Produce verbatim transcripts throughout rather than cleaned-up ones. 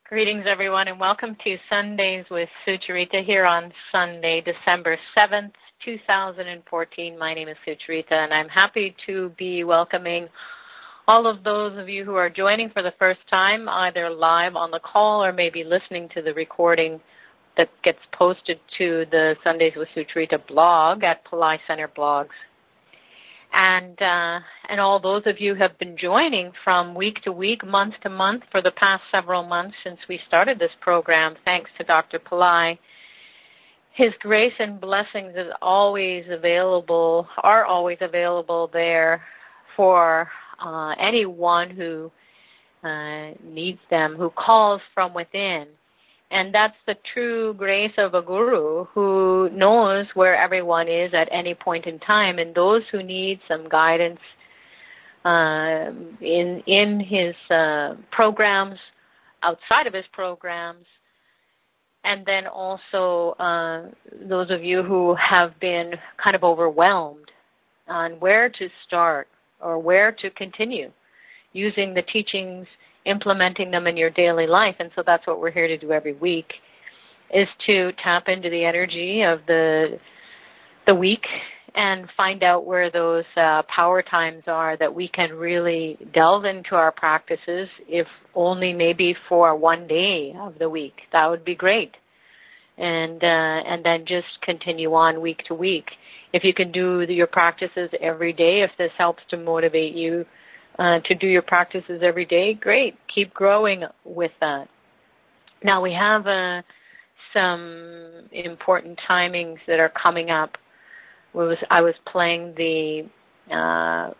Greetings, everyone, and welcome to Sundays with Sucharita here on Sunday, December seventh, two thousand fourteen. My name is Sucharita, and I'm happy to be welcoming all of those of you who are joining for the first time, either live on the call or maybe listening to the recording that gets posted to the Sundays with Sucharita blog at Pillai Center Blogs. And uh, and all those of you who have been joining from week to week, month to month for the past several months since we started this program, thanks to Doctor Pillai. His grace and blessings is always available, are always available there for uh, anyone who uh, needs them, who calls from within. And that's the true grace of a guru who knows where everyone is at any point in time. And those who need some guidance uh, in in his uh, programs, outside of his programs, and then also uh, those of you who have been kind of overwhelmed on where to start or where to continue using the teachings, implementing them in your daily life. And so that's what we're here to do every week, is to tap into the energy of the the week and find out where those uh, power times are that we can really delve into our practices, if only maybe for one day of the week. That would be great. And uh, and then just continue on week to week. If you can do your practices every day, if this helps to motivate you Uh, to do your practices every day, great. Keep growing with that. Now we have uh, some important timings that are coming up. Was, I was playing the uh,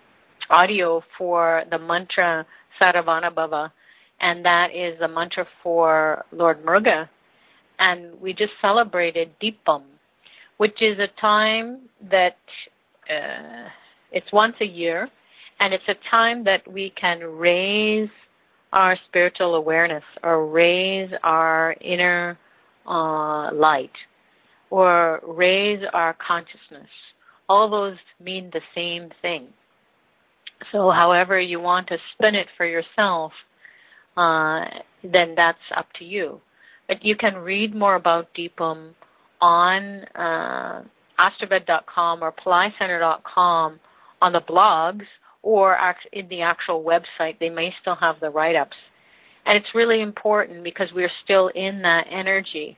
audio for the mantra Saravana Bhava, and that is the mantra for Lord Muruga. And we just celebrated Deepam, which is a time that uh, it's once a year. And it's a time that we can raise our spiritual awareness or raise our inner uh, light or raise our consciousness. All those mean the same thing. So however you want to spin it for yourself, uh, then that's up to you. But you can read more about Deepam on uh, Astraved dot com or Pillai Center dot com on the blogs, or in the actual website. They may still have the write-ups. And it's really important because we're still in that energy.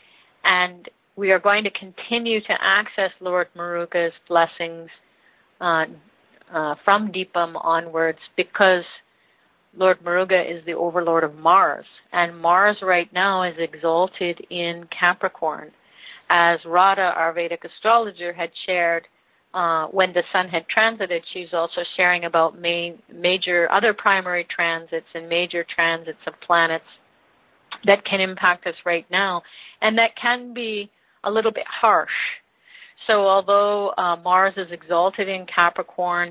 And we are going to continue to access Lord Muruga's blessings uh, uh, from Deepam onwards, because Lord Muruga is the overlord of Mars. And Mars right now is exalted in Capricorn. As Radha, our Vedic astrologer, had shared, Uh, when the sun had transited, she's also sharing about main, major other primary transits and major transits of planets that can impact us right now, and that can be a little bit harsh. So although uh, Mars is exalted in Capricorn,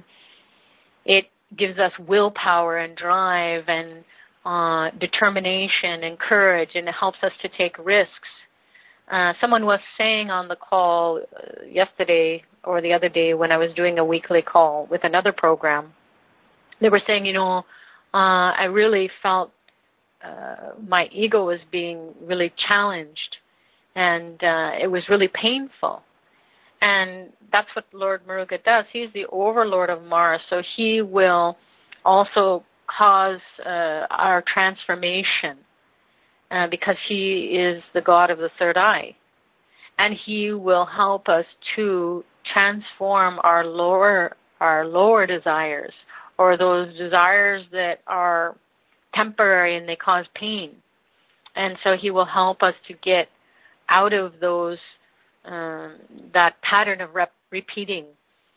it gives us willpower and drive and uh, determination and courage, and it helps us to take risks. Uh, someone was saying on the call uh, yesterday or the other day when I was doing a weekly call with another program, they were saying, you know, uh, I really felt uh, my ego was being really challenged, and uh, it was really painful. And that's what Lord Muruga does. He's the overlord of Mars, so he will also cause uh, our transformation. Uh, because he is the god of the third eye. And he will help us to transform our lower our lower desires, or those desires that are temporary and they cause pain. And so he will help us to get out of those um, that pattern of rep- repeating.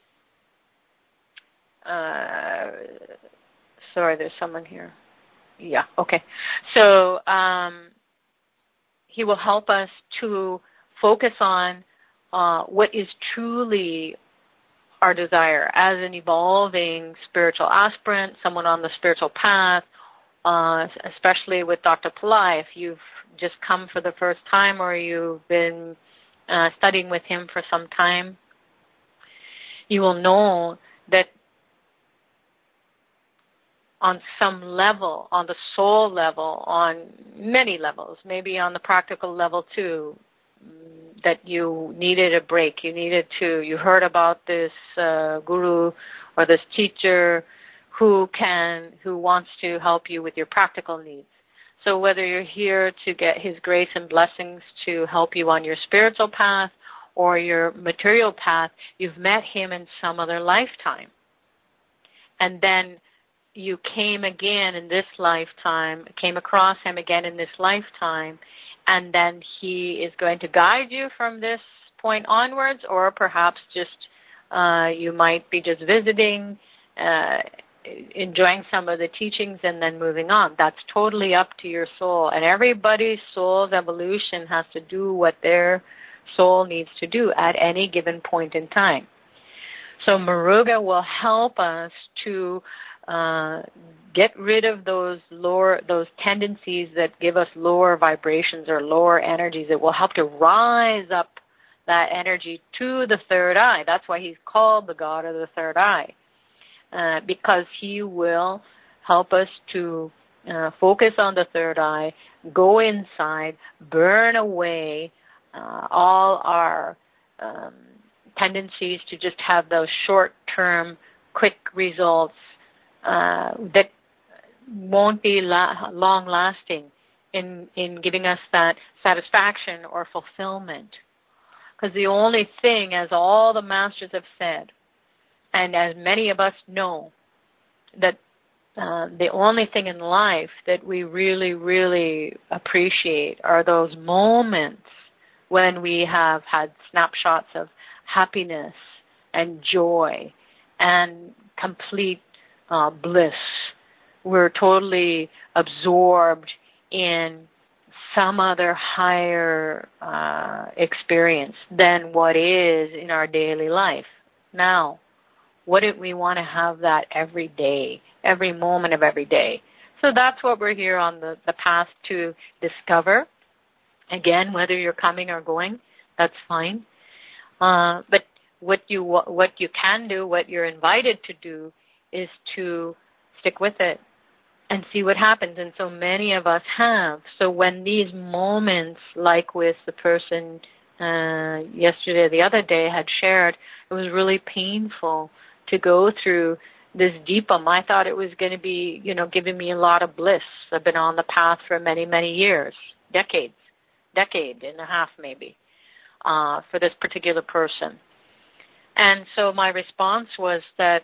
Uh, sorry, there's someone here. Yeah, okay. So um, he will help us to focus on uh, what is truly our desire as an evolving spiritual aspirant, someone on the spiritual path, uh, especially with Doctor Pillai. If you've just come for the first time or you've been uh, studying with him for some time, you will know that on some level, on the soul level, on many levels, maybe on the practical level too, that you needed a break, you needed to, you heard about this uh, guru or this teacher who can, who wants to help you with your practical needs. So whether you're here to get his grace and blessings to help you on your spiritual path or your material path, you've met him in some other lifetime. And then you came again in this lifetime, came across him again in this lifetime, and then he is going to guide you from this point onwards, or perhaps just uh, you might be just visiting, uh, enjoying some of the teachings, and then moving on. That's totally up to your soul, and everybody's soul's evolution has to do what their soul needs to do at any given point in time. So Muruga will help us to uh, get rid of those lower, those tendencies that give us lower vibrations or lower energies. It will help to rise up that energy to the third eye. That's why he's called the God of the third eye, uh, because he will help us to uh, focus on the third eye, go inside, burn away uh, all our um, tendencies to just have those short-term, quick results uh, that won't be la- long-lasting in, in giving us that satisfaction or fulfillment. Because the only thing, as all the masters have said, and as many of us know, that uh, the only thing in life that we really, really appreciate are those moments when we have had snapshots of happiness and joy and complete uh, bliss. We're totally absorbed in some other higher uh, experience than what is in our daily life. Now, wouldn't we want to have that every day, every moment of every day? So that's what we're here on the, the path to discover. Again, whether you're coming or going, that's fine. Uh, but what you what you can do, what you're invited to do, is to stick with it and see what happens. And so many of us have. So when these moments, like with the person uh, yesterday or the other day had shared, it was really painful to go through this deepam. I thought it was going to be, you know, giving me a lot of bliss. I've been on the path for many, many years, decades, decade and a half maybe. Uh, for this particular person. And so my response was that,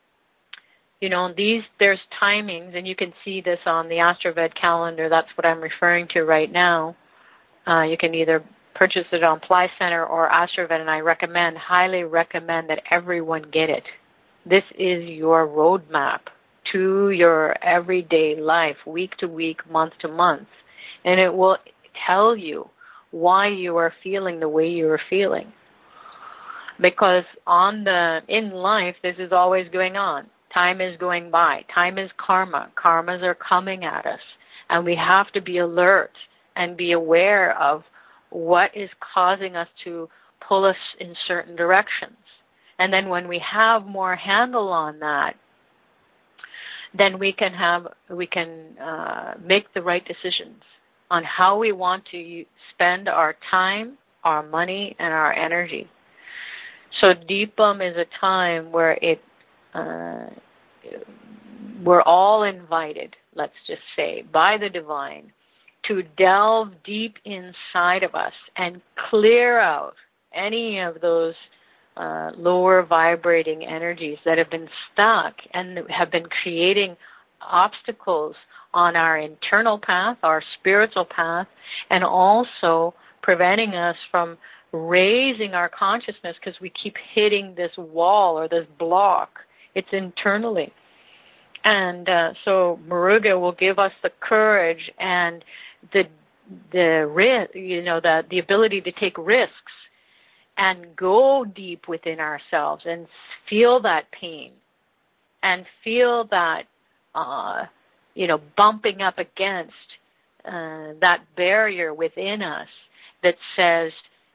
you know, these there's timings, and you can see this on the AstroVed calendar. That's what I'm referring to right now. Uh, you can either purchase it on Fly Center or AstroVed, and I recommend, highly recommend that everyone get it. This is your roadmap to your everyday life, week to week, month to month, and it will tell you why you are feeling the way you are feeling. Because on the in life, this is always going on. Time is going by. Time is karma. Karmas are coming at us. And we have to be alert and be aware of what is causing us to pull us in certain directions. And then when we have more handle on that, then we can have we can uh, make the right decisions on how we want to spend our time, our money, and our energy. So Deepam is a time where it uh, we're all invited, let's just say, by the divine, to delve deep inside of us and clear out any of those uh, lower vibrating energies that have been stuck and have been creating obstacles on our internal path, our spiritual path, and also preventing us from raising our consciousness because we keep hitting this wall or this block. It's internally. And uh, so Muruga will give us the courage and the the risk, you know, the the ability to take risks and go deep within ourselves and feel that pain and feel that uh, you know, bumping up against uh, that barrier within us that says,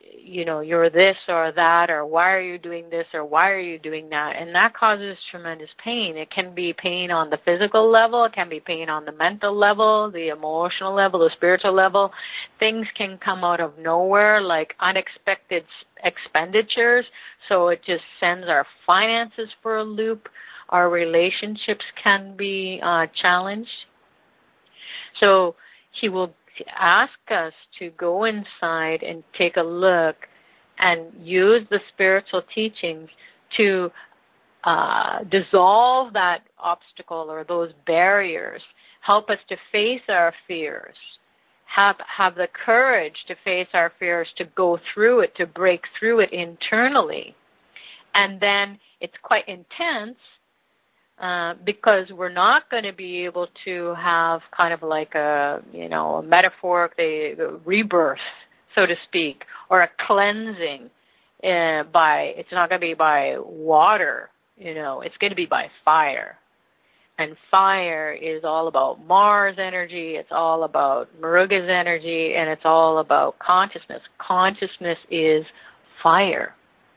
you know, you're this or that, or why are you doing this, or why are you doing that? And that causes tremendous pain. It can be pain on the physical level. It can be pain on the mental level, the emotional level, the spiritual level. Things can come out of nowhere, like unexpected expenditures. So it just sends our finances for a loop. Our relationships can be uh, challenged. So he will ask us to go inside and take a look and use the spiritual teachings to uh, dissolve that obstacle or those barriers, help us to face our fears, have, have the courage to face our fears, to go through it, to break through it internally. And then it's quite intense, Uh, because we're not going to be able to have kind of like a, you know, a metaphoric a rebirth, so to speak, or a cleansing uh, by, it's not going to be by water, you know, it's going to be by fire. And fire is all about Mars energy, it's all about Muruga's energy, and it's all about consciousness. Consciousness is fire.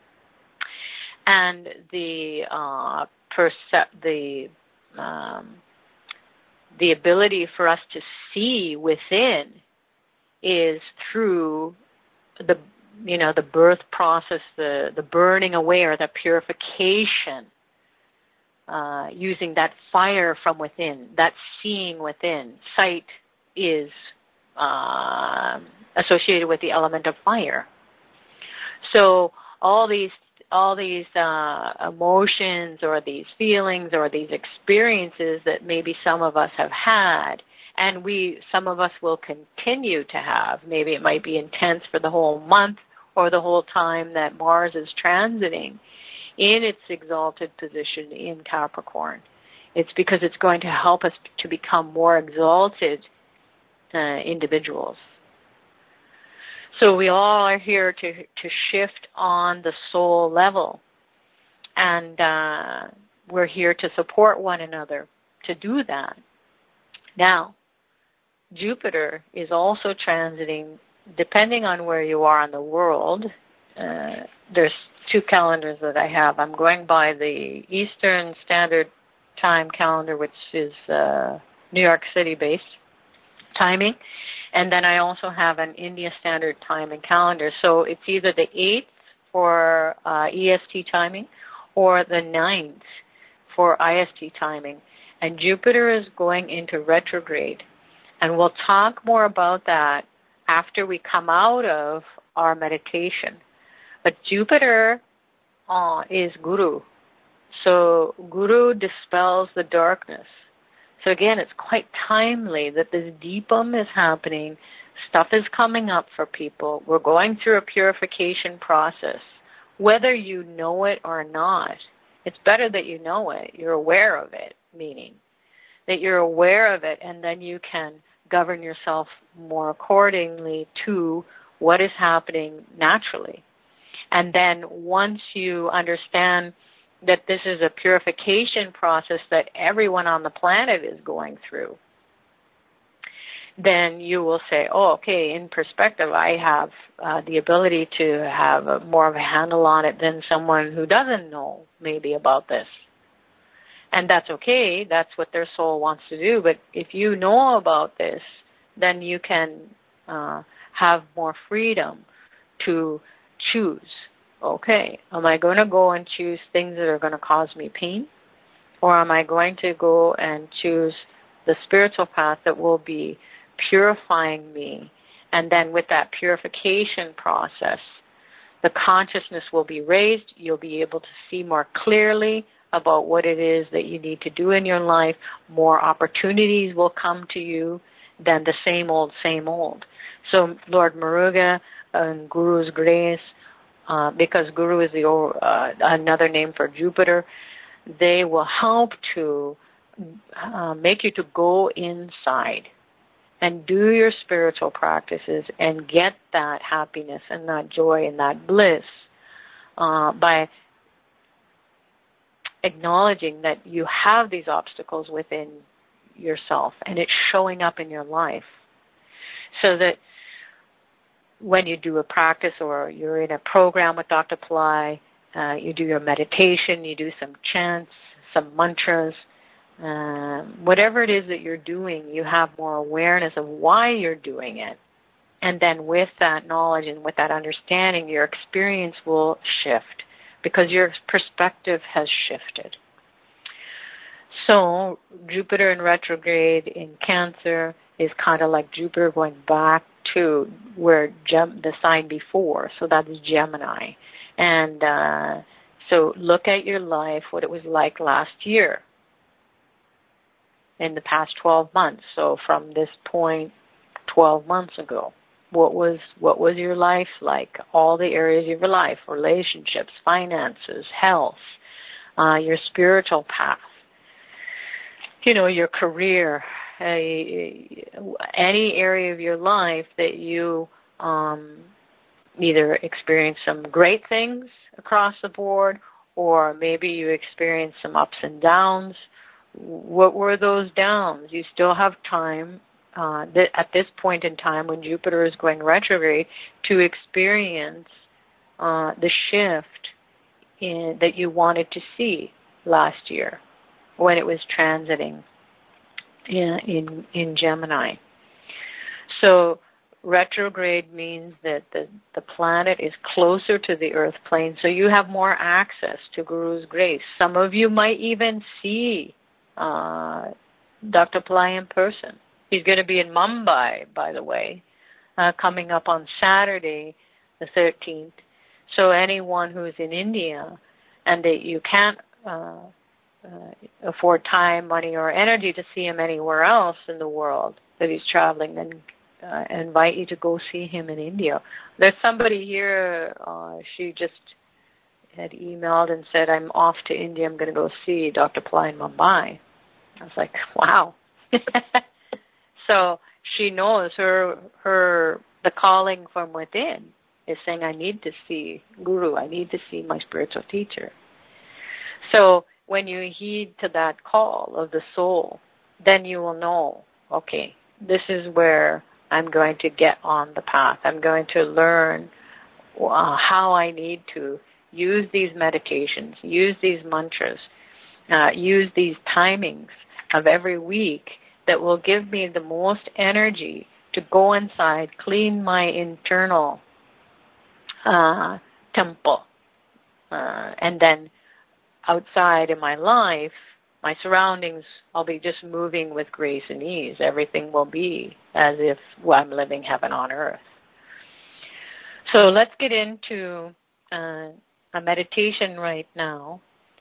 And the uh, percep- the um, the ability for us to see within is through the you know the birth process, the the burning away or the purification, uh, using that fire from within, that seeing within. Sight is uh, associated with the element of fire. So all these all these uh, emotions or these feelings or these experiences that maybe some of us have had, and we, some of us will continue to have. Maybe it might be intense for the whole month or the whole time that Mars is transiting in its exalted position in Capricorn. It's because it's going to help us to become more exalted uh, individuals. So we all are here to to shift on the soul level, and uh, we're here to support one another to do that. Now, Jupiter is also transiting, depending on where you are in the world. Uh, there's two calendars that I have. I'm going by the Eastern Standard Time calendar, which is uh, New York City-based timing, and then I also have an India Standard Time and calendar. So it's either the eighth for uh, E S T timing or the ninth for I S T timing. And Jupiter is going into retrograde, and we'll talk more about that after we come out of our meditation. But Jupiter uh, is Guru, so Guru dispels the darkness. So again, it's quite timely that this Deepam is happening. Stuff is coming up for people. We're going through a purification process. Whether you know it or not, it's better that you know it. You're aware of it, meaning that you're aware of it, and then you can govern yourself more accordingly to what is happening naturally. And then once you understand that this is a purification process that everyone on the planet is going through, then you will say, oh, okay, in perspective, I have uh, the ability to have a, more of a handle on it than someone who doesn't know maybe about this. And that's okay. That's what their soul wants to do. But if you know about this, then you can uh, have more freedom to choose. Okay, am I going to go and choose things that are going to cause me pain? Or am I going to go and choose the spiritual path that will be purifying me? And then with that purification process, the consciousness will be raised. You'll be able to see more clearly about what it is that you need to do in your life. More opportunities will come to you than the same old, same old. So Lord Muruga and Guru's grace, uh, because Guru is the uh, another name for Jupiter, they will help to uh, make you to go inside and do your spiritual practices and get that happiness and that joy and that bliss uh, by acknowledging that you have these obstacles within yourself and it's showing up in your life. So that when you do a practice or you're in a program with Doctor Pillai, uh, you do your meditation, you do some chants, some mantras, um, whatever it is that you're doing, you have more awareness of why you're doing it. And then with that knowledge and with that understanding, your experience will shift because your perspective has shifted. So Jupiter in retrograde in Cancer is kind of like Jupiter going back to where Gem, the sign before. So that is Gemini. And uh, so look at your life, what it was like last year in the past twelve months. So from this point, twelve months ago, what was what was your life like? All the areas of your life, relationships, finances, health, uh, your spiritual path, you know, your career, uh, any area of your life that you um, either experienced some great things across the board or maybe you experienced some ups and downs. What were those downs? You still have time uh, th- at this point in time when Jupiter is going retrograde to experience uh, the shift in, that you wanted to see last year when it was transiting in, in, in Gemini. So retrograde means that the, the planet is closer to the earth plane, so you have more access to Guru's grace. Some of you might even see uh, Doctor Pillai in person. He's going to be in Mumbai, by the way, uh, coming up on Saturday, the thirteenth. So anyone who's in India and that you can't uh, uh, afford time, money, or energy to see him anywhere else in the world that he's traveling, then uh, invite you to go see him in India. There's somebody here, uh, she just had emailed and said, I'm off to India, I'm going to go see Doctor Pillai in Mumbai. I was like, wow. So she knows her her the calling from within is saying, I need to see Guru, I need to see my spiritual teacher. So when you heed to that call of the soul, then you will know, okay, this is where I'm going to get on the path. I'm going to learn uh, how I need to use these meditations, use these mantras, uh, use these timings of every week that will give me the most energy to go inside, clean my internal uh, temple, uh, and then outside in my life, my surroundings, I'll be just moving with grace and ease. Everything will be as if well, I'm living heaven on earth. So let's get into uh, a meditation right now.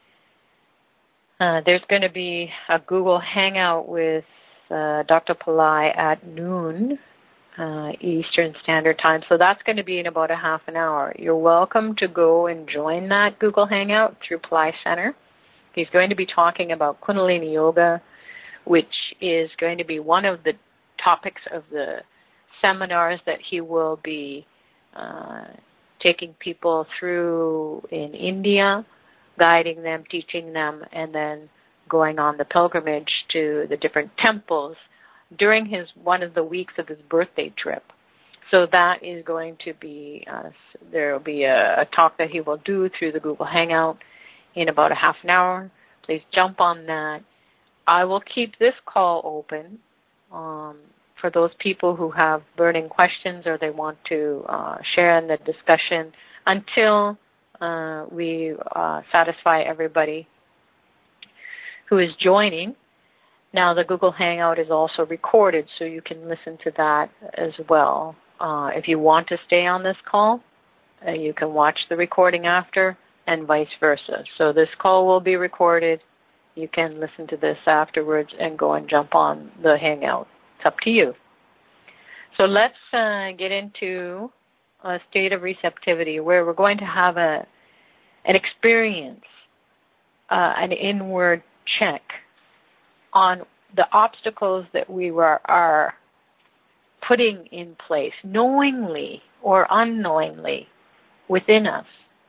Uh, there's going to be a Google Hangout with uh, Doctor Pillai at noon uh, Eastern Standard Time. So that's going to be in about a half an hour. You're welcome to go and join that Google Hangout through Pillai Center. He's going to be talking about Kundalini Yoga, which is going to be one of the topics of the seminars that he will be uh, taking people through in India, guiding them, teaching them, and then going on the pilgrimage to the different temples during his one of the weeks of his birthday trip. So that is going to be, uh, there will be a, a talk that he will do through the Google Hangout in about a half an hour. Please jump on that. I will keep this call open um, for those people who have burning questions or they want to uh, share in the discussion until uh, we uh, satisfy everybody who is joining. Now, the Google Hangout is also recorded, so you can listen to that as well. Uh, if you want to stay on this call, uh, you can watch the recording after, and vice versa. So this call will be recorded. You can listen to this afterwards and go and jump on the Hangout. It's up to you. So let's uh, get into a state of receptivity where we're going to have a an experience, uh, an inward check on the obstacles that we were, are putting in place, knowingly or unknowingly, within us.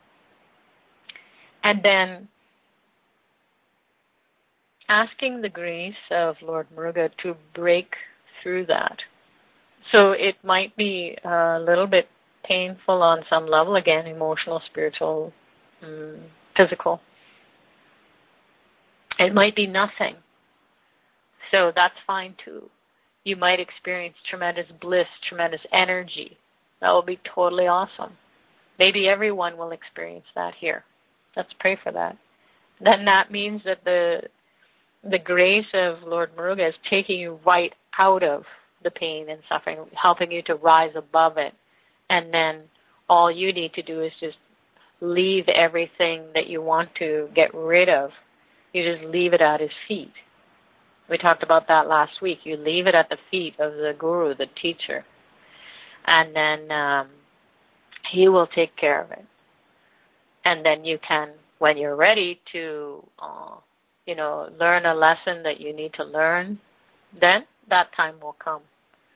And then asking the grace of Lord Muruga to break through that. So it might be a little bit painful on some level, again, emotional, spiritual, um, physical. It might be nothing. So that's fine too. You might experience tremendous bliss, tremendous energy. That will be totally awesome. Maybe everyone will experience that here. Let's pray for that. Then that means that the the grace of Lord Muruga is taking you right out of the pain and suffering, helping you to rise above it. And then all you need to do is just leave everything that you want to get rid of. You just leave it at his feet. We talked about that last week. You leave it at the feet of the guru, the teacher. And then um, he will take care of it. And then you can, when you're ready to, uh, you know, learn a lesson that you need to learn, then that time will come.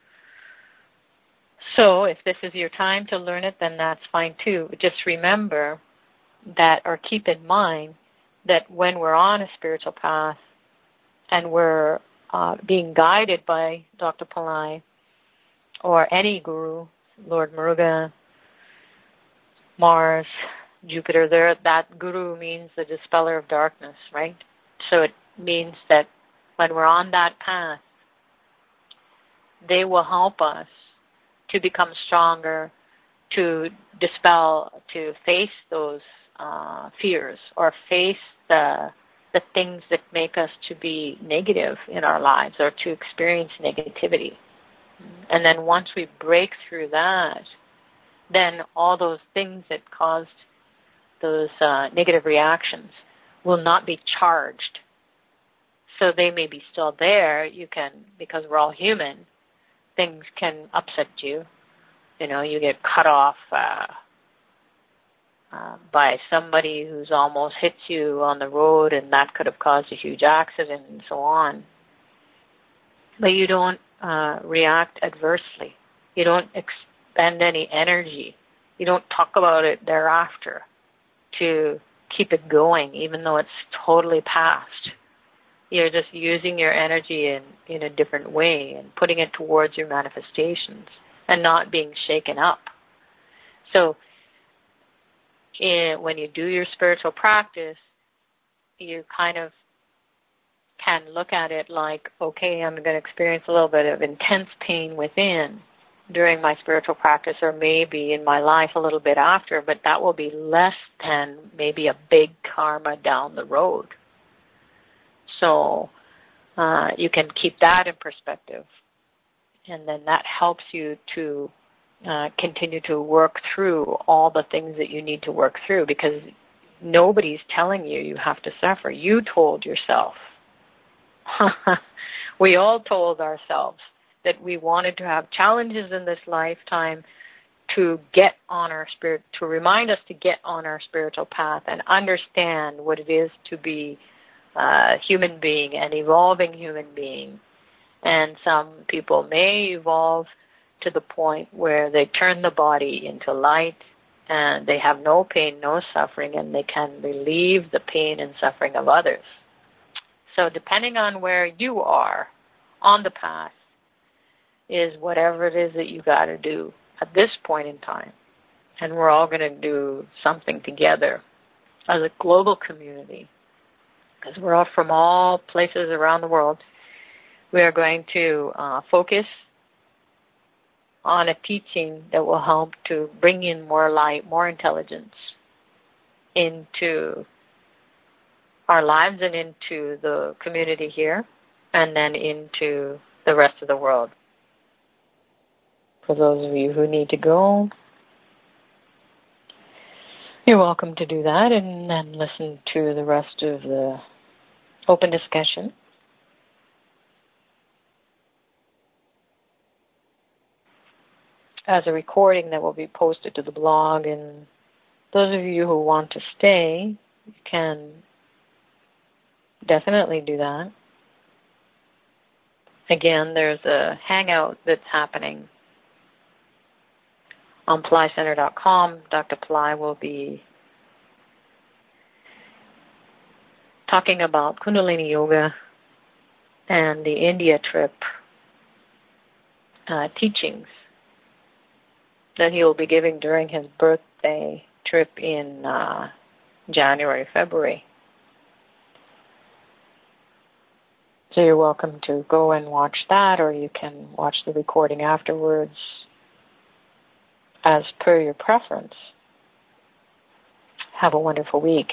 So if this is your time to learn it, then that's fine too. Just remember that, or keep in mind, that when we're on a spiritual path and we're uh, being guided by Doctor Pillai or any guru, Lord Muruga, Mars, Jupiter, there, that guru means the dispeller of darkness, right? So it means that when we're on that path, they will help us to become stronger, to dispel, to face those uh, fears or face the the things that make us to be negative in our lives or to experience negativity. And then once we break through that, then all those things that caused those uh, negative reactions will not be charged. So they may be still there. You can, because we're all human, things can upset you. You know, you get cut off uh, uh, by somebody who's almost hit you on the road, and that could have caused a huge accident and so on. But you don't uh, react adversely. You don't expend any energy. You don't talk about it thereafter to keep it going, even though it's totally past. You're just using your energy in, in a different way and putting it towards your manifestations and not being shaken up. So in, when you do your spiritual practice, you kind of can look at it like, okay, I'm going to experience a little bit of intense pain within during my spiritual practice, or maybe in my life a little bit after, but that will be less than maybe a big karma down the road. So uh, you can keep that in perspective, and then that helps you to uh, continue to work through all the things that you need to work through, because nobody's telling you you have to suffer. You told yourself. We all told ourselves that we wanted to have challenges in this lifetime to get on our spirit, to remind us to get on our spiritual path and understand what it is to be a human being, an evolving human being. And some people may evolve to the point where they turn the body into light and they have no pain, no suffering, and they can relieve the pain and suffering of others. So depending on where you are on the path is whatever it is that you got to do at this point in time. And we're all going to do something together as a global community, because we're all from all places around the world. We are going to uh, focus on a teaching that will help to bring in more light, more intelligence into our lives and into the community here, and then into the rest of the world. For those of you who need to go, you're welcome to do that and then listen to the rest of the open discussion. As a recording that will be posted to the blog, and those of you who want to stay, you can definitely do that. Again, there's a hangout that's happening on Pillai Center dot com. Doctor Pillai will be talking about Kundalini Yoga and the India trip uh, teachings. that he will be giving during his birthday trip in uh, January, February. So you're welcome to go and watch that, or you can watch the recording afterwards as per your preference. Have a wonderful week.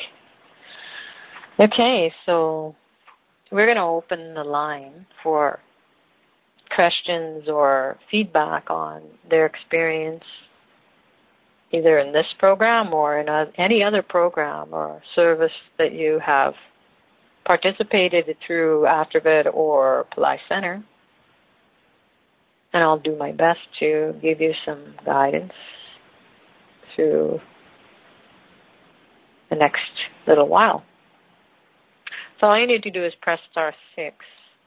Okay, so we're going to open the line for questions or feedback on their experience, either in this program or in a, any other program or service that you have participated through Afterbirth or Polaris Center. And I'll do my best to give you some guidance through the next little while. So all you need to do is press star six.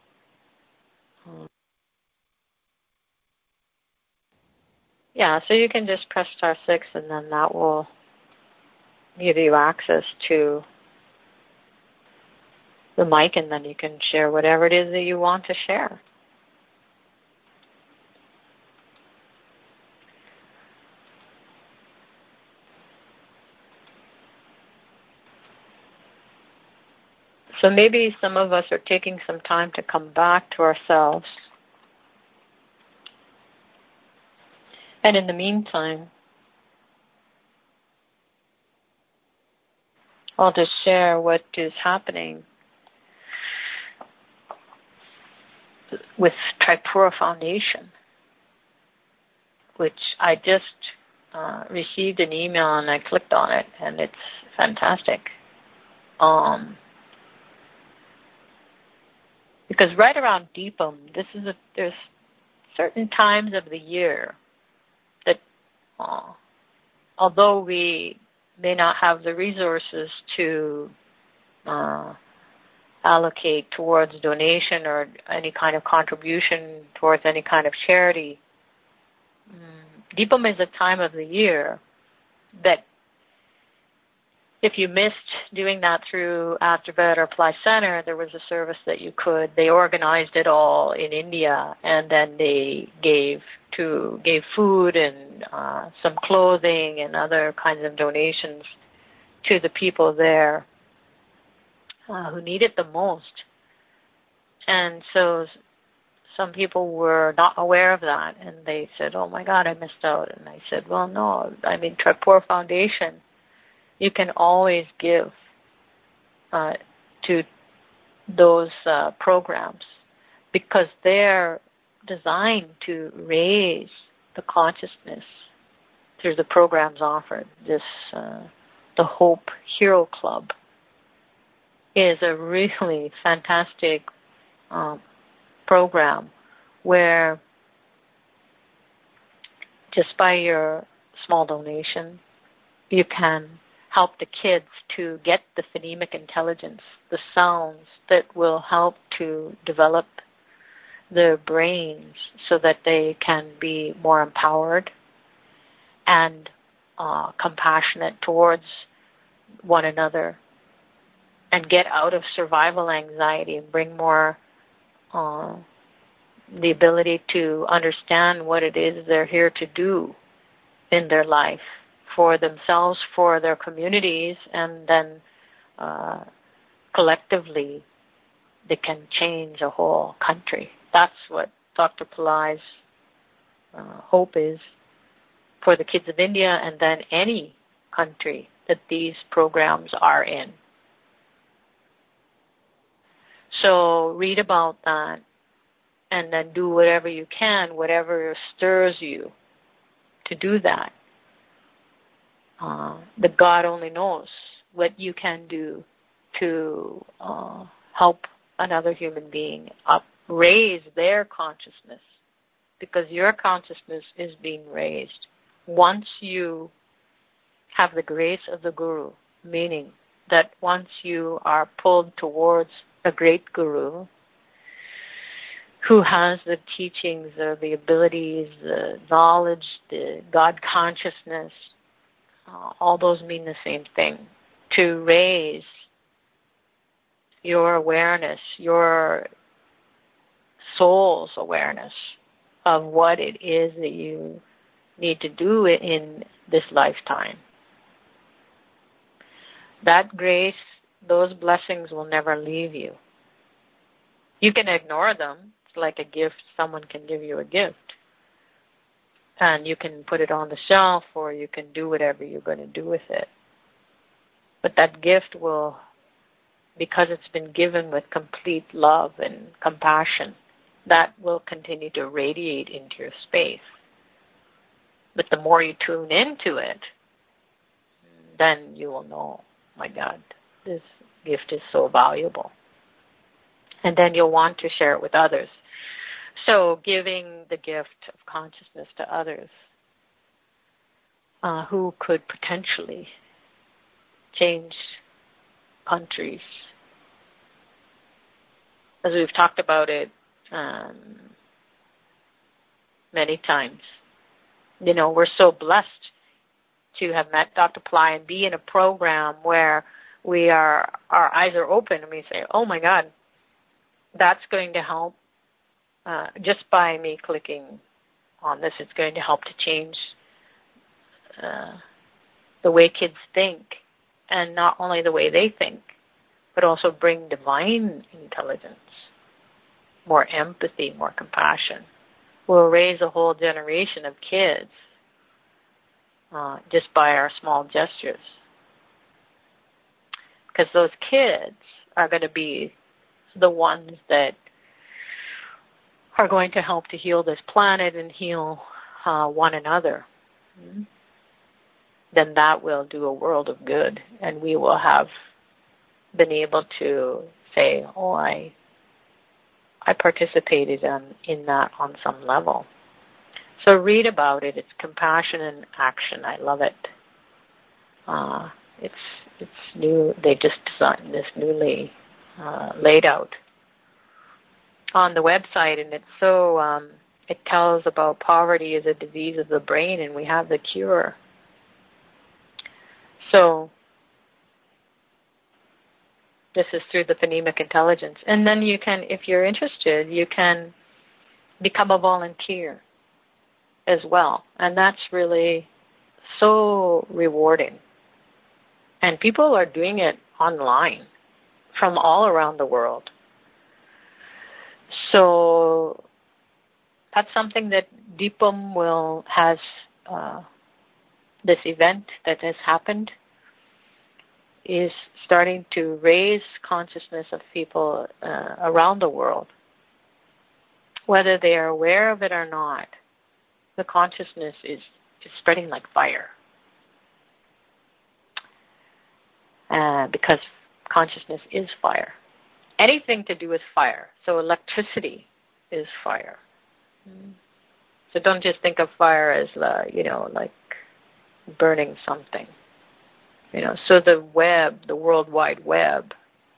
Yeah, so you can just press star six, and then that will give you access to the mic, and then you can share whatever it is that you want to share. So maybe some of us are taking some time to come back to ourselves. And in the meantime, I'll just share what is happening with Tripura Foundation, which I just uh, received an email and I clicked on it, and it's fantastic. Um, because right around Deepam, this is a, there's certain times of the year that, uh, although we may not have the resources to uh, allocate towards donation or any kind of contribution towards any kind of charity, um, Deepam is a time of the year that if you missed doing that through Afterbirth or Polaris Center, there was a service that you could. They organized it all in India, and then they gave to gave food and uh, some clothing and other kinds of donations to the people there uh, who need it the most. And so some people were not aware of that, and they said, "Oh my God, I missed out." And I said, "Well, no. I mean, Tripura Foundation, you can always give uh, to those uh, programs because they're designed to raise the consciousness through the programs offered. This, uh, the Hope Hero Club is a really fantastic um, program where just by your small donation, you can help the kids to get the phonemic intelligence, the sounds that will help to develop their brains so that they can be more empowered and uh, compassionate towards one another and get out of survival anxiety and bring more uh, the ability to understand what it is they're here to do in their life, for themselves, for their communities, and then uh, collectively they can change a whole country. That's what Doctor Pillai's uh, hope is for the kids of India and then any country that these programs are in. So read about that and then do whatever you can, whatever stirs you to do that. Uh, the God only knows what you can do to uh, help another human being up, raise their consciousness, because your consciousness is being raised. Once you have the grace of the Guru, meaning that once you are pulled towards a great Guru who has the teachings or the abilities, the knowledge, the God consciousness, Uh, all those mean the same thing, to raise your awareness, your soul's awareness of what it is that you need to do it in this lifetime. That grace, those blessings will never leave you. You can ignore them. It's like a gift. Someone can give you a gift. And you can put it on the shelf, or you can do whatever you're going to do with it. But that gift will, because it's been given with complete love and compassion, that will continue to radiate into your space. But the more you tune into it, then you will know, my God, this gift is so valuable. And then you'll want to share it with others. So giving the gift of consciousness to others uh, who could potentially change countries. As we've talked about it um, many times. You know, we're so blessed to have met Doctor Ply and be in a program where we are, our eyes are open and we say, oh my God, that's going to help. Uh, just by me clicking on this, it's going to help to change uh, the way kids think, and not only the way they think, but also bring divine intelligence, more empathy, more compassion. We'll raise a whole generation of kids uh, just by our small gestures. Because those kids are going to be the ones that are going to help to heal this planet and heal uh, one another. Mm-hmm. Then that will do a world of good, and we will have been able to say, oh, I I participated in, in that on some level. So read about it. It's Compassion in Action. I love it. Uh, it's it's new. They just designed this newly uh, laid out on the website, and it's so um, it tells about poverty as a disease of the brain, and we have the cure. So this is through the phonemic intelligence. And then you can, if you're interested, you can become a volunteer as well. And that's really so rewarding. And people are doing it online from all around the world. So that's something that Deepam will has uh, this event that has happened is starting to raise consciousness of people uh, around the world, whether they are aware of it or not. The consciousness is, is spreading like fire, uh, because consciousness is fire. Anything to do with fire. So electricity is fire. Mm. So don't just think of fire as, uh, you know, like burning something. You know, so the web, the World Wide Web,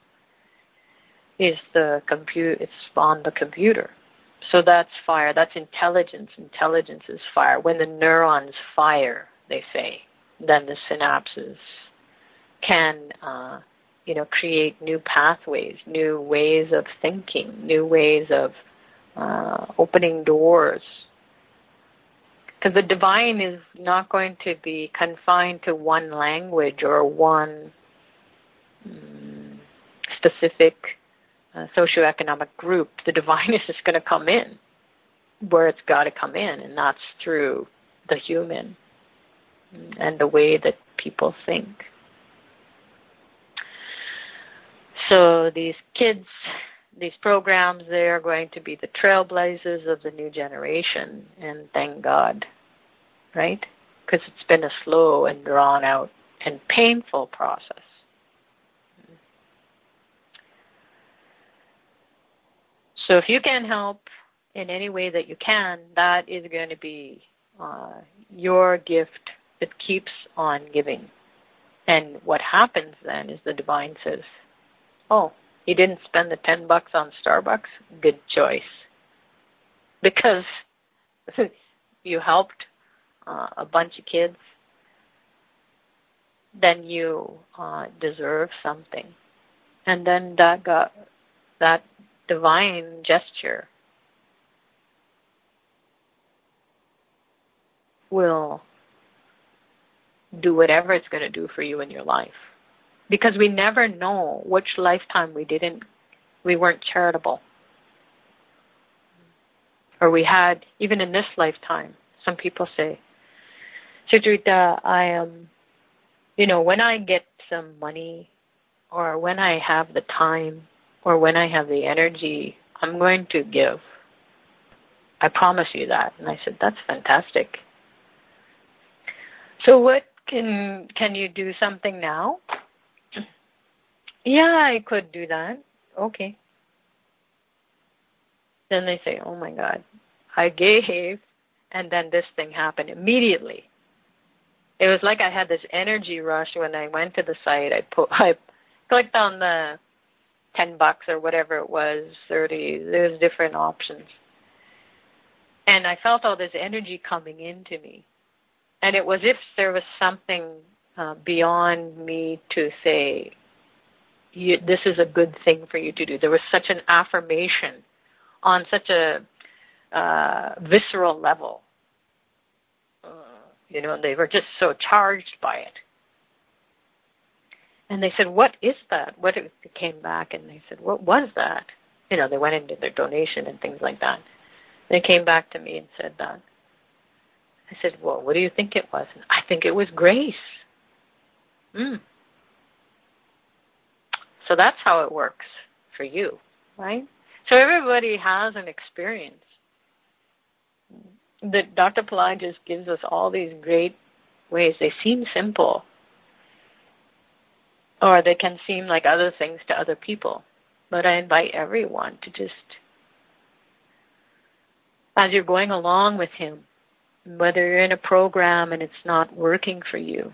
is the computer. It's on the computer. So that's fire. That's intelligence. Intelligence is fire. When the neurons fire, they say, then the synapses can, uh, you know, create new pathways, new ways of thinking, new ways of uh, opening doors. Because the divine is not going to be confined to one language or one um, specific uh, socioeconomic group. The divine is just going to come in where it's got to come in, and that's through the human and the way that people think. So these kids, these programs, they are going to be the trailblazers of the new generation, and thank God, right? Because it's been a slow and drawn out and painful process. So if you can help in any way that you can, that is going to be uh, your gift that keeps on giving. And what happens then is the divine says, oh, you didn't spend the ten bucks on Starbucks? Good choice. Because you helped uh, a bunch of kids, then you uh, deserve something. And then that got, that divine gesture will do whatever it's going to do for you in your life. Because we never know which lifetime we didn't, we weren't charitable. Or we had, even in this lifetime, some people say, Sucharita, I am, you know, when I get some money, or when I have the time, or when I have the energy, I'm going to give. I promise you that. And I said, that's fantastic. So what can can you do something now? Yeah, I could do that. Okay. Then they say, oh my God, I gave, and then this thing happened immediately. It was like I had this energy rush when I went to the site. I put, I clicked on the ten bucks or whatever it was, thirty. There's different options. And I felt all this energy coming into me. And it was if there was something uh, beyond me to say, you, this is a good thing for you to do. There was such an affirmation on such a uh, visceral level. Uh, you know, they were just so charged by it. And they said, what is that? What it came back and they said, what was that? You know, they went into their donation and things like that. They came back to me and said that. I said, well, what do you think it was? And I think it was grace. Mm. So that's how it works for you, right? So everybody has an experience. The, Doctor Pillai just gives us all these great ways. They seem simple, or they can seem like other things to other people. But I invite everyone to just, as you're going along with him, whether you're in a program and it's not working for you,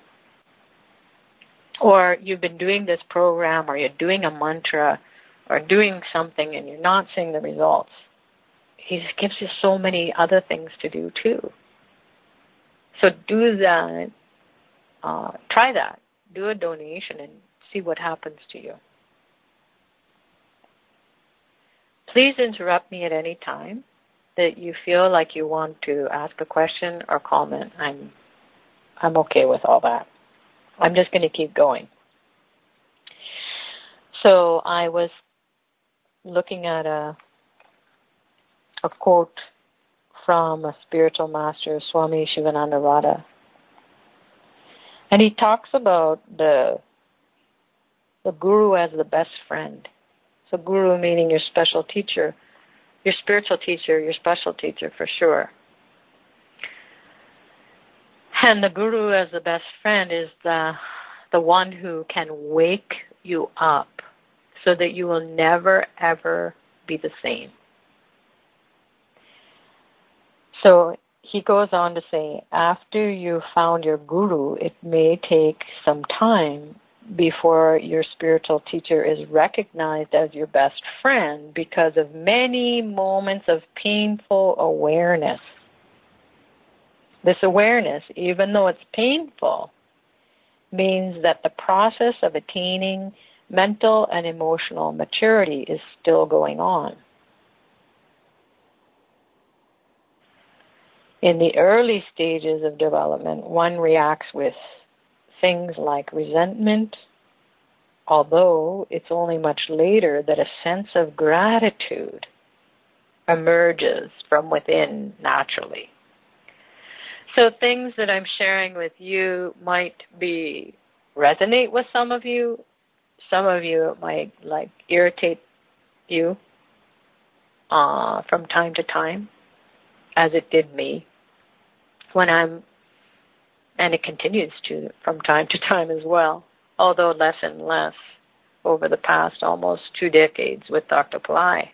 or you've been doing this program, or you're doing a mantra, or doing something and you're not seeing the results, he gives you so many other things to do too. So do that. Uh, try that. Do a donation and see what happens to you. Please interrupt me at any time that you feel like you want to ask a question or comment. I'm I'm okay with all that. I'm just going to keep going. So I was looking at a a quote from a spiritual master, Swami Shivananda Radha. And he talks about the the guru as the best friend. So guru meaning your special teacher, your spiritual teacher, your special teacher for sure. And the guru as the best friend is the the one who can wake you up so that you will never, ever be the same. So he goes on to say, after you found your guru, it may take some time before your spiritual teacher is recognized as your best friend because of many moments of painful awareness. This awareness, even though it's painful, means that the process of attaining mental and emotional maturity is still going on. In the early stages of development, one reacts with things like resentment, although it's only much later that a sense of gratitude emerges from within naturally. So things that I'm sharing with you might be resonate with some of you. Some of you it might like irritate you uh, from time to time, as it did me when I'm, and it continues to from time to time as well, although less and less over the past almost two decades with Doctor Pillai.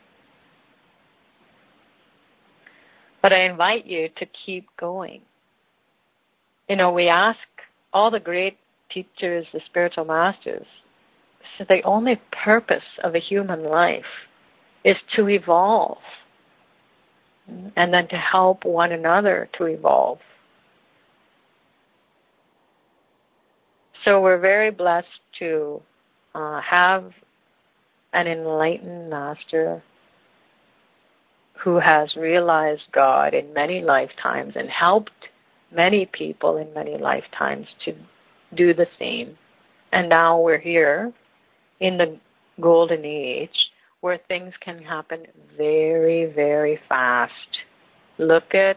But I invite you to keep going. You know, we ask all the great teachers, the spiritual masters, so the only purpose of a human life is to evolve and then to help one another to evolve. So we're very blessed to uh, have an enlightened master who has realized God in many lifetimes and helped many people in many lifetimes to do the same. And now we're here in the golden age where things can happen very, very fast. Look at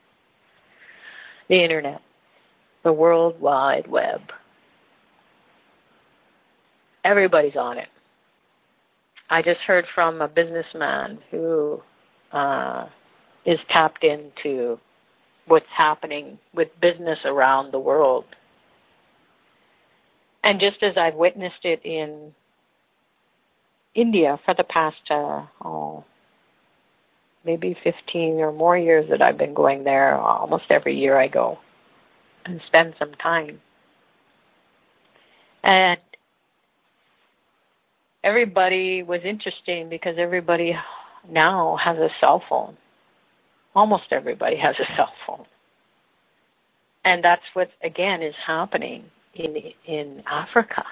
the internet, the World Wide Web. Everybody's on it. I just heard from a businessman who uh, is tapped into what's happening with business around the world. And just as I've witnessed it in India for the past, uh, oh, maybe fifteen or more years that I've been going there, almost every year I go and spend some time. And everybody was interesting because everybody now has a cell phone. Almost everybody has a cell phone. And that's what, again, is happening in in Africa.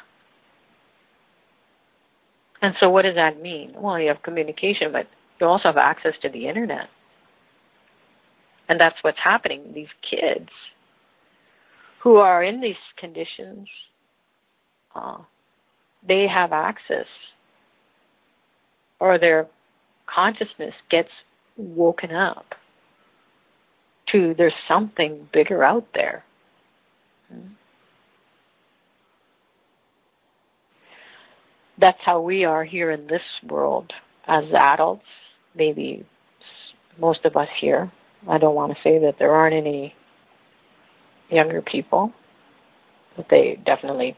And so what does that mean? Well, you have communication, but you also have access to the internet. And that's what's happening. These kids who are in these conditions, uh, they have access, or their consciousness gets woken up to there's something bigger out there. That's how we are here in this world as adults, maybe most of us here. I don't want to say that there aren't any younger people, but they definitely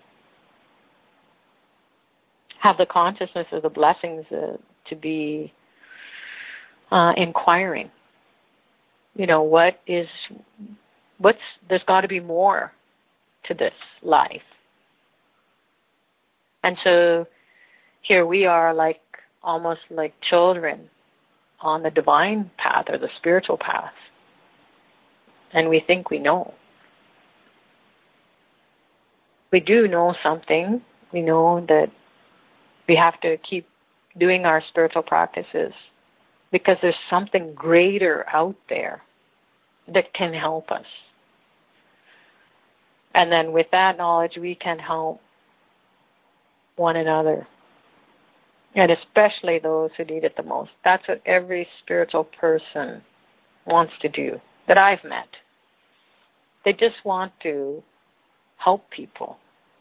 have the consciousness of the blessings uh, to be uh, inquiring. You know, what is, what's, there's got to be more to this life. And so here we are, like, almost like children on the divine path or the spiritual path. And we think we know. We do know something. We know that we have to keep doing our spiritual practices because there's something greater out there that can help us. And then with that knowledge, we can help one another, and especially those who need it the most. That's what every spiritual person wants to do that I've met. They just want to help people.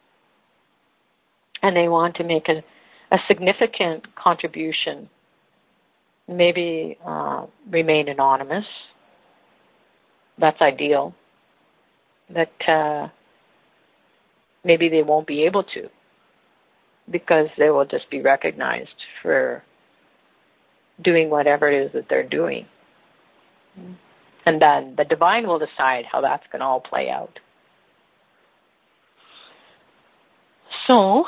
And they want to make a, a significant contribution, maybe uh, remain anonymous. That's ideal. That uh, maybe they won't be able to because they will just be recognized for doing whatever it is that they're doing. And then the divine will decide how that's going to all play out. So,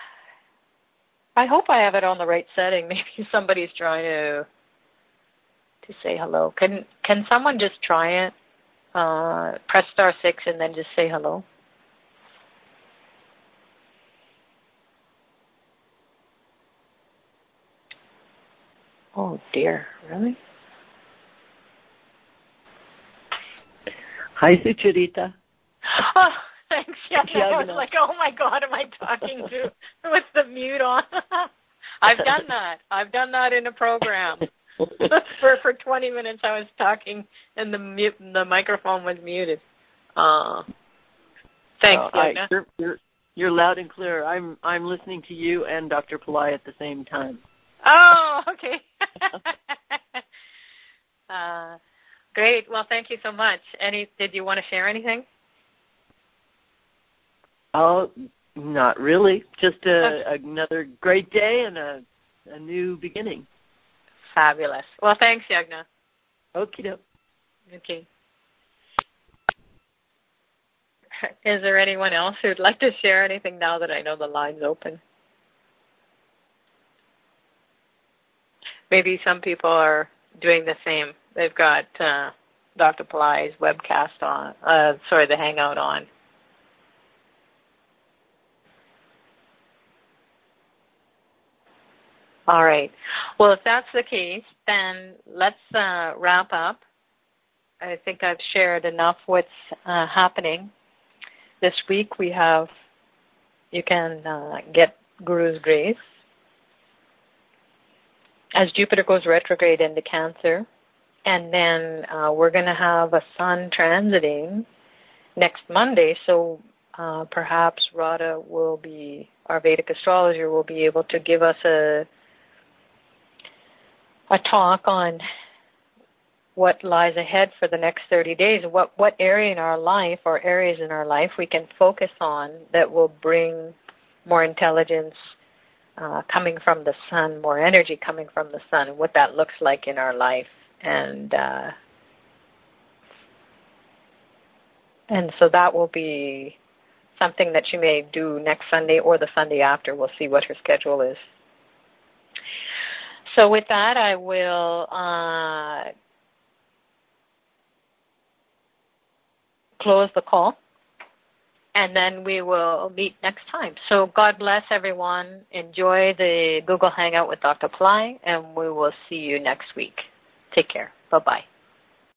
I hope I have it on the right setting. Maybe somebody's trying to to say hello. Can can someone just try it? Uh, press star six and then just say hello. Oh dear, really? Hi, Sucharita. Oh, thanks. Yeah, I was like, oh my God, am I talking to with the mute on? I've done that. I've done that in a program. for for twenty minutes, I was talking and the mute, the microphone was muted. Uh, thanks, uh, I, you're, you're, you're loud and clear. I'm I'm listening to you and Doctor Pillai at the same time. Oh, okay. uh, great. Well, thank you so much. Any? Did you want to share anything? Oh, not really. Just a, okay. Another great day and a, a new beginning. Fabulous. Well, thanks, Yagna. Okie doke. Okay. Is there anyone else who'd like to share anything now that I know the line's open? Maybe some people are doing the same. They've got uh, Doctor Pillai's webcast on, uh, sorry, the Hangout on. All right. Well, if that's the case, then let's uh, wrap up. I think I've shared enough what's uh, happening. This week we have, you can uh, get Guru's grace. As Jupiter goes retrograde into Cancer, and then uh, we're going to have a sun transiting next Monday, so uh, perhaps Radha will be, our Vedic astrologer, will be able to give us a a talk on what lies ahead for the next thirty days, what, what area in our life or areas in our life we can focus on that will bring more intelligence uh, coming from the sun, more energy coming from the sun, and what that looks like in our life. And uh, and so that will be something that she may do next Sunday or the Sunday after. We'll see what her schedule is. So with that, I will uh, close the call, and then we will meet next time. So God bless everyone. Enjoy the Google Hangout with Doctor Ply, and we will see you next week. Take care. Bye-bye.